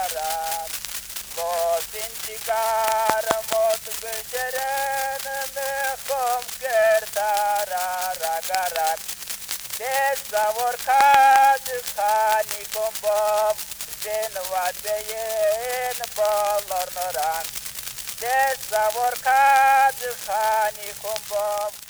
ragarat. Los indicar mot gülşeren mekom kertara ragarat. Desavor kad khani kombom zenvat beyen ballar noran. Desavor kad khani kombom